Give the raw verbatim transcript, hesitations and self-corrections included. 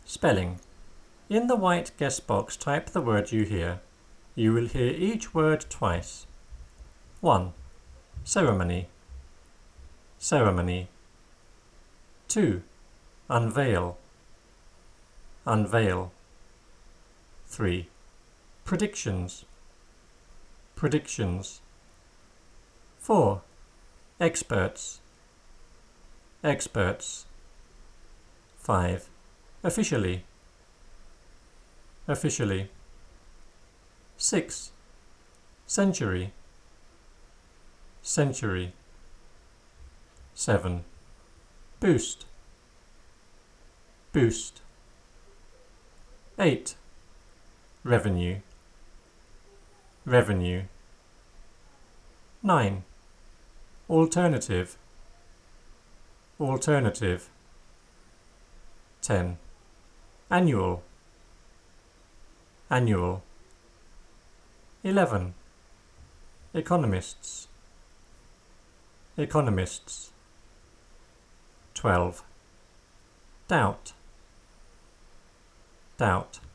Spelling. In the white guess box, type the word you hear. You will hear each word twice. one. Ceremony. Ceremony. two. Unveil. Unveil. three. Predictions. Predictions. four. Experts. Experts. five. Officially. Officially. six. Century. Century. seven. Boost. Boost. eight. Revenue. Revenue. nine. Alternative. Alternative. ten. Annual. Annual. eleven. Economists. Economists. twelve. Doubt. Doubt.